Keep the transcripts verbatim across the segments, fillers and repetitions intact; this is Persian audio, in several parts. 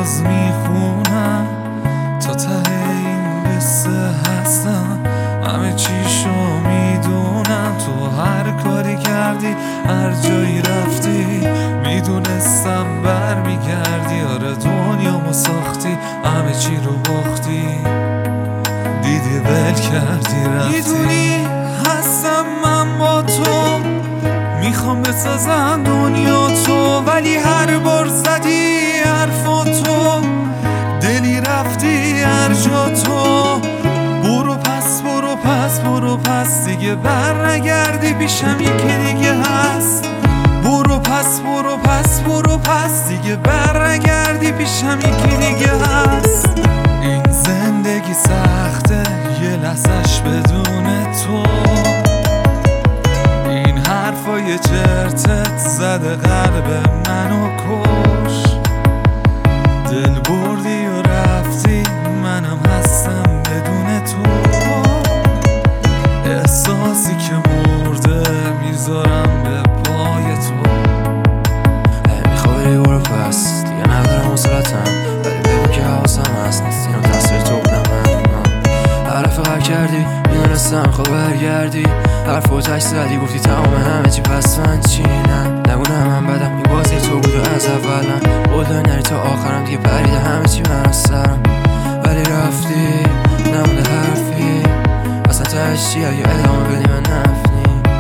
باز میخونم تا ته این قصه هستم، همه چیشو میدونم. تو هر کاری کردی، هر جایی رفتی، میدونستم بر میگردی. آره دنیامو ساختی، همه چی رو باختی، دیدی ول کردی رفتی. میدونی هستم من با تو، میخوام بسازم دنیا تو، ولی هر بار زدی حرفاتو، دلی رفتی هر جا تو. برو پس برو پس برو پس، دیگه بر نگردی پیشم، یکی دیگه هست. برو پس برو پس برو پس، دیگه بر نگردی پیشم، یکی دیگه هست. این زندگی سخته یه لحظش بدون تو، این حرفای چرتت زده قلب منو کش. دل بردی و رفتی، منم هستم بدون تو. احساسی که مرده میذارم به پای تو. میخوای برو پس، دیگه ندارم حوصلتم، ولی بگو که حواسم هست، نیست اینو تصویر تو نمیم. حرف قبل کردی، میدونستم خواه برگردی، حرف و تک زدی، گفتی تمام همه چی، پس من چی؟ نه نگو نه من بدم، این بازی تو بود و از اولم بلدای نری تا آخرم، دیگه پریده همه چی من از سرم. ولی رفتی نمونده حرفی، اصلا تهش چی اگه ادامه بدی من نفنی.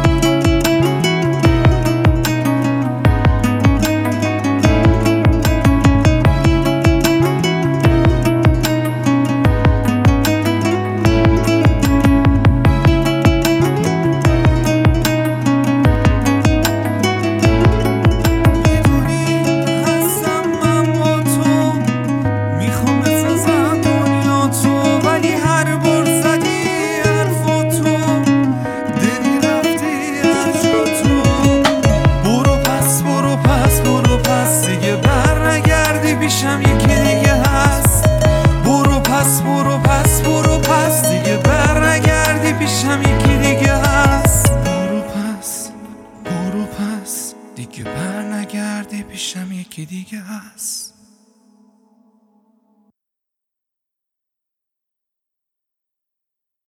پیشم یکی دیگه هست. برو پس برو پس برو پس، دیگه بر نگردی پیشم، یکی دیگه هست. برو پس برو پس، دیگه بر نگردی پیشم، یکی دیگه هست.